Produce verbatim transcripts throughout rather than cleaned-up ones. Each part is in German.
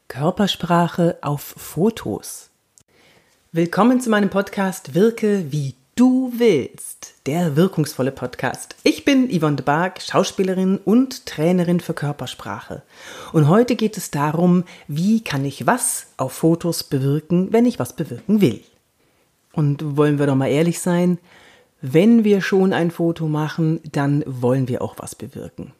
Körpersprache auf Fotos. Willkommen zu meinem Podcast Wirke wie du willst, der wirkungsvolle Podcast. Ich bin Yvonne de Barg, Schauspielerin und Trainerin für Körpersprache. Und heute geht es darum, wie kann ich was auf Fotos bewirken, wenn ich was bewirken will. Und wollen wir doch mal ehrlich sein, wenn wir schon ein Foto machen, dann wollen wir auch was bewirken.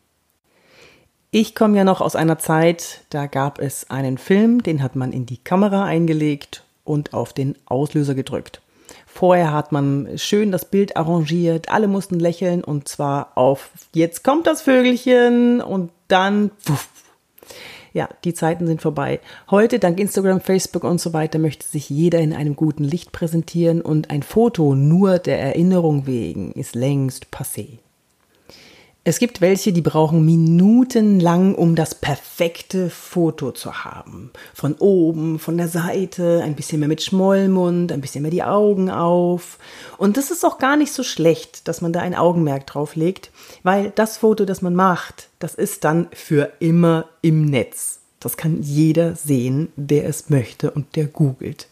Ich komme ja noch aus einer Zeit, da gab es einen Film, den hat man in die Kamera eingelegt und auf den Auslöser gedrückt. Vorher hat man schön das Bild arrangiert, alle mussten lächeln und zwar auf jetzt kommt das Vögelchen und dann puff. Ja, die Zeiten sind vorbei. Heute, dank Instagram, Facebook und so weiter, möchte sich jeder in einem guten Licht präsentieren und ein Foto nur der Erinnerung wegen ist längst passé. Es gibt welche, die brauchen minutenlang, um das perfekte Foto zu haben. Von oben, von der Seite, ein bisschen mehr mit Schmollmund, ein bisschen mehr die Augen auf. Und das ist auch gar nicht so schlecht, dass man da ein Augenmerk drauf legt, weil das Foto, das man macht, das ist dann für immer im Netz. Das kann jeder sehen, der es möchte und der googelt.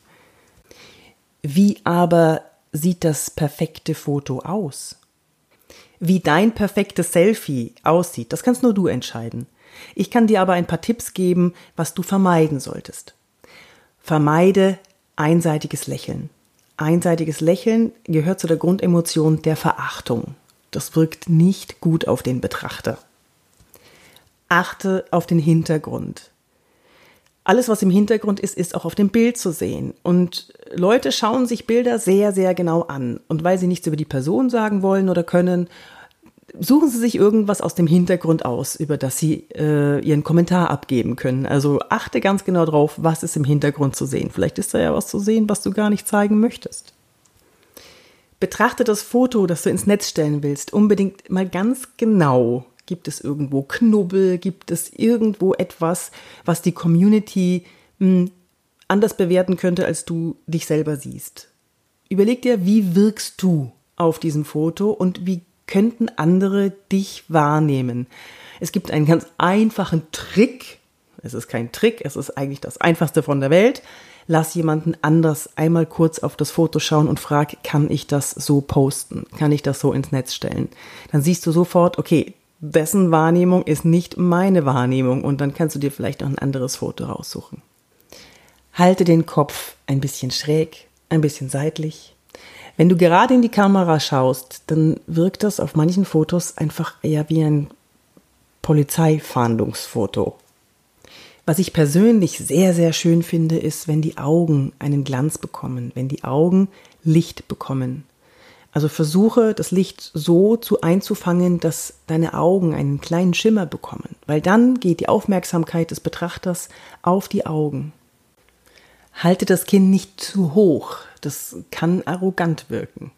Wie aber sieht das perfekte Foto aus? Wie dein perfektes Selfie aussieht, das kannst nur du entscheiden. Ich kann dir aber ein paar Tipps geben, was du vermeiden solltest. Vermeide einseitiges Lächeln. Einseitiges Lächeln gehört zu der Grundemotion der Verachtung. Das wirkt nicht gut auf den Betrachter. Achte auf den Hintergrund. Alles, was im Hintergrund ist, ist auch auf dem Bild zu sehen. Und Leute schauen sich Bilder sehr, sehr genau an. Und weil sie nichts über die Person sagen wollen oder können, suchen sie sich irgendwas aus dem Hintergrund aus, über das sie äh, ihren Kommentar abgeben können. Also achte ganz genau drauf, was ist im Hintergrund zu sehen. Vielleicht ist da ja was zu sehen, was du gar nicht zeigen möchtest. Betrachte das Foto, das du ins Netz stellen willst, unbedingt mal ganz genau. Gibt es irgendwo Knubbel? Gibt es irgendwo etwas, was die Community mh, anders bewerten könnte, als du dich selber siehst? Überleg dir, wie wirkst du auf diesem Foto und wie könnten andere dich wahrnehmen? Es gibt einen ganz einfachen Trick. Es ist kein Trick, es ist eigentlich das Einfachste von der Welt. Lass jemanden anders einmal kurz auf das Foto schauen und frag, kann ich das so posten? Kann ich das so ins Netz stellen? Dann siehst du sofort, okay, dessen Wahrnehmung ist nicht meine Wahrnehmung und dann kannst du dir vielleicht noch ein anderes Foto raussuchen. Halte den Kopf ein bisschen schräg, ein bisschen seitlich. Wenn du gerade in die Kamera schaust, dann wirkt das auf manchen Fotos einfach eher wie ein Polizeifahndungsfoto. Was ich persönlich sehr, sehr schön finde, ist, wenn die Augen einen Glanz bekommen, wenn die Augen Licht bekommen. Also versuche, das Licht so zu einzufangen, dass deine Augen einen kleinen Schimmer bekommen, weil dann geht die Aufmerksamkeit des Betrachters auf die Augen. Halte das Kinn nicht zu hoch, das kann arrogant wirken.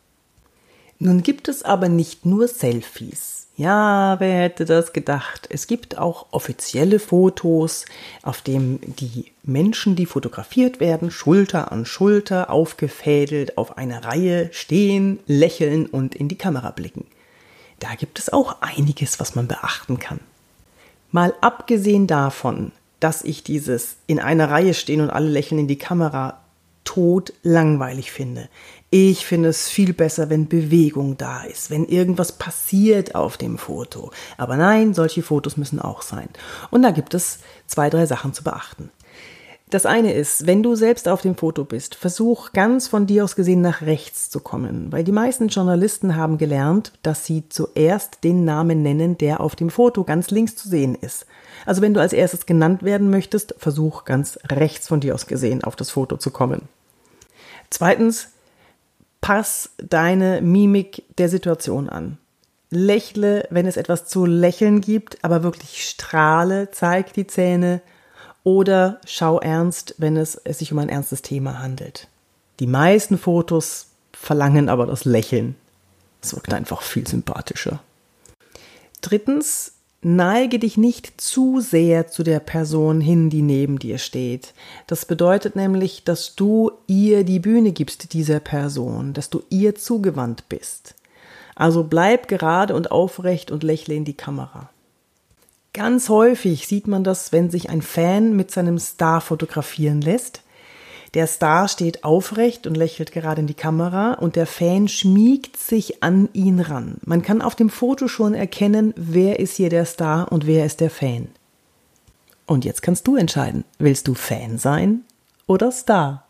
Nun gibt es aber nicht nur Selfies. Ja, wer hätte das gedacht? Es gibt auch offizielle Fotos, auf dem die Menschen, die fotografiert werden, Schulter an Schulter, aufgefädelt auf einer Reihe stehen, lächeln und in die Kamera blicken. Da gibt es auch einiges, was man beachten kann. Mal abgesehen davon, dass ich dieses in einer Reihe stehen und alle lächeln in die Kamera tot langweilig finde. Ich finde es viel besser, wenn Bewegung da ist, wenn irgendwas passiert auf dem Foto. Aber nein, solche Fotos müssen auch sein. Und da gibt es zwei, drei Sachen zu beachten. Das eine ist, wenn du selbst auf dem Foto bist, versuch ganz von dir aus gesehen nach rechts zu kommen, weil die meisten Journalisten haben gelernt, dass sie zuerst den Namen nennen, der auf dem Foto ganz links zu sehen ist. Also wenn du als erstes genannt werden möchtest, versuch ganz rechts von dir aus gesehen auf das Foto zu kommen. Zweitens, pass deine Mimik der Situation an. Lächle, wenn es etwas zu lächeln gibt, aber wirklich strahle, zeig die Zähne oder schau ernst, wenn es, es sich um ein ernstes Thema handelt. Die meisten Fotos verlangen aber das Lächeln. Es wirkt einfach viel sympathischer. Drittens, neige dich nicht zu sehr zu der Person hin, die neben dir steht. Das bedeutet nämlich, dass du ihr die Bühne gibst, dieser Person, dass du ihr zugewandt bist. Also bleib gerade und aufrecht und lächle in die Kamera. Ganz häufig sieht man das, wenn sich ein Fan mit seinem Star fotografieren lässt. Der Star steht aufrecht und lächelt gerade in die Kamera und der Fan schmiegt sich an ihn ran. Man kann auf dem Foto schon erkennen, wer ist hier der Star und wer ist der Fan. Und jetzt kannst du entscheiden, willst du Fan sein oder Star?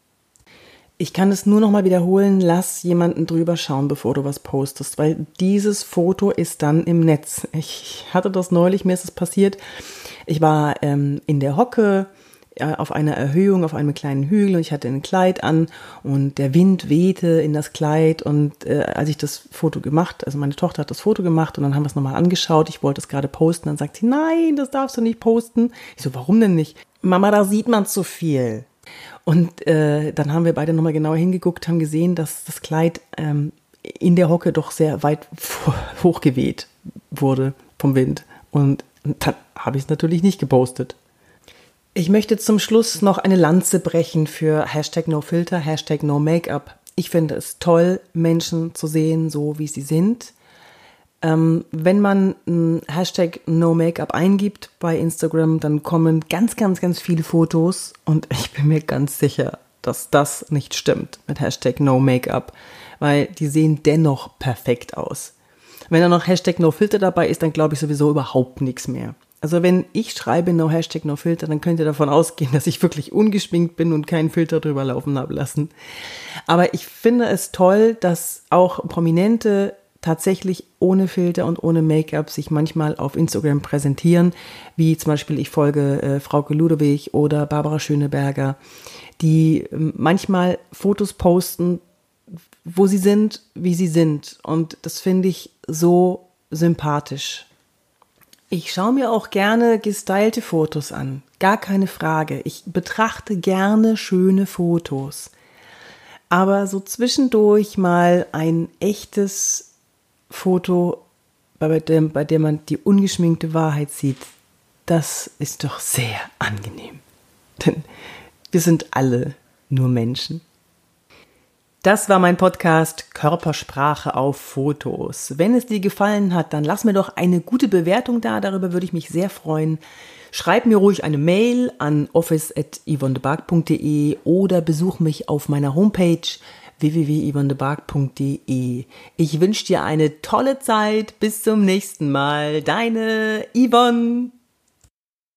Ich kann es nur noch mal wiederholen, lass jemanden drüber schauen, bevor du was postest, weil dieses Foto ist dann im Netz. Ich hatte das neulich, mir ist es passiert. Ich war ähm, in der Hocke, auf einer Erhöhung, auf einem kleinen Hügel und ich hatte ein Kleid an und der Wind wehte in das Kleid und äh, als ich das Foto gemacht, also meine Tochter hat das Foto gemacht und dann haben wir es nochmal angeschaut, ich wollte es gerade posten, dann sagt sie, nein, das darfst du nicht posten. Ich so, warum denn nicht? Mama, da sieht man zu viel. Und äh, dann haben wir beide nochmal genauer hingeguckt, haben gesehen, dass das Kleid ähm, in der Hocke doch sehr weit hochgeweht wurde vom Wind und dann habe ich es natürlich nicht gepostet. Ich möchte zum Schluss noch eine Lanze brechen für Hashtag NoFilter, Hashtag NoMake-up. Ich finde es toll, Menschen zu sehen, so wie sie sind. Ähm, wenn man ein Hashtag NoMake-up eingibt bei Instagram, dann kommen ganz, ganz, ganz viele Fotos und ich bin mir ganz sicher, dass das nicht stimmt mit Hashtag NoMake-up, weil die sehen dennoch perfekt aus. Wenn da noch Hashtag NoFilter dabei ist, dann glaube ich sowieso überhaupt nichts mehr. Also wenn ich schreibe No Hashtag No Filter, dann könnt ihr davon ausgehen, dass ich wirklich ungeschminkt bin und keinen Filter drüber laufen habe lassen. Aber ich finde es toll, dass auch Prominente tatsächlich ohne Filter und ohne Make-up sich manchmal auf Instagram präsentieren, wie zum Beispiel ich folge äh, Frauke Ludewig oder Barbara Schöneberger, die äh, manchmal Fotos posten, wo sie sind, wie sie sind. Und das finde ich so sympathisch. Ich schaue mir auch gerne gestylte Fotos an, gar keine Frage. Ich betrachte gerne schöne Fotos. Aber so zwischendurch mal ein echtes Foto, bei dem, bei dem man die ungeschminkte Wahrheit sieht, das ist doch sehr angenehm. Denn wir sind alle nur Menschen. Das war mein Podcast Körpersprache auf Fotos. Wenn es dir gefallen hat, dann lass mir doch eine gute Bewertung da, darüber würde ich mich sehr freuen. Schreib mir ruhig eine Mail an office at yvonnebark punkt de oder besuch mich auf meiner Homepage w w w punkt yvonnebark punkt de. Ich wünsche dir eine tolle Zeit, bis zum nächsten Mal. Deine Yvonne.